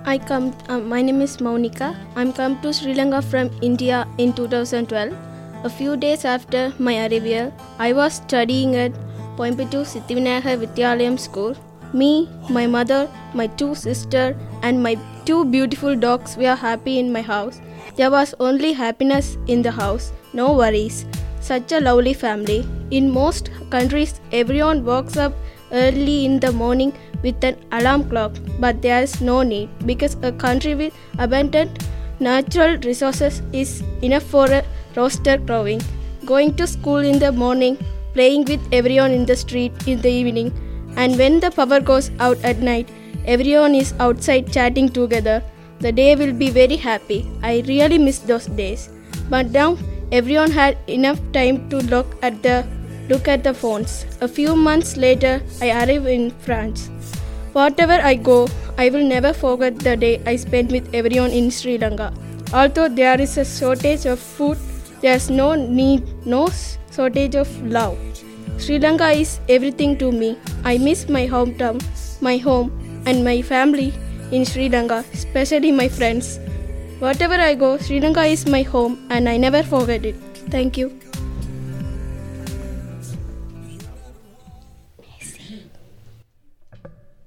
My name is Maunika. I'm come to Sri Lanka from India in 2012. A few days after my arrival, I was studying at Coimbatore Siddhivinayaka Vidyalayam school. Me, my mother, my two sisters, and my two beautiful dogs were happy in my house. There was only happiness in the house, no worries. Such a lovely family. In most countries, everyone wakes up early in the morning with an alarm clock, but there is no need because a country with abundant natural resources is enough for a rooster crowing, going to school in the morning, playing with everyone in the street in the evening, and when the power goes out at night, everyone is outside chatting together. The day will be very happy. I really miss those days. But now everyone had enough time to look at the phones. A few months later, I arrived in France. Wherever I go, I will never forget the day I spent with everyone in Sri Lanka. Although there is a shortage of food, there is no shortage of love. Sri Lanka is everything to me. I miss my hometown, my home, and my family in Sri Lanka, especially my friends. Wherever I go, Sri Lanka is my home and I never forget it. Thank you.